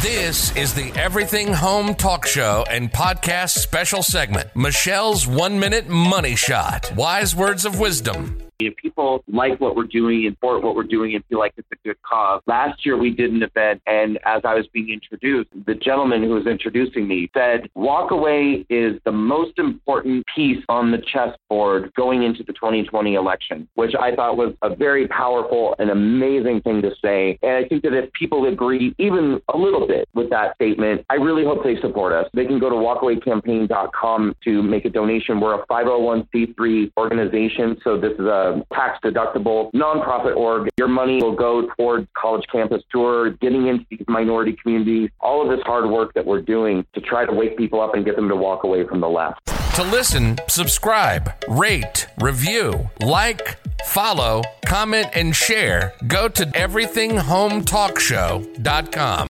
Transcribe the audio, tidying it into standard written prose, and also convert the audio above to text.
This is the Everything Home Talk Show and podcast special segment, Michelle's 1 Minute Money Shot. Wise words of wisdom. If people like what we're doing and support what we're doing and feel like it's a good cause. Last year we did an event, and as I was being introduced, the gentleman who was introducing me said, walk away is the most important piece on the chessboard going into the 2020 election, which I thought was a very powerful and amazing thing to say. And I think that if people agree even a little bit with that statement, I really hope they support us. They can go to walkawaycampaign.com to make a donation. We're a 501c3 organization, so this is a tax-deductible nonprofit org. Your money will go towards college campus tour, getting into these minority communities, all of this hard work that we're doing to try to wake people up and get them to walk away from the left. To listen, subscribe, rate, review, like, follow, comment, and share, go to everythinghometalkshow.com.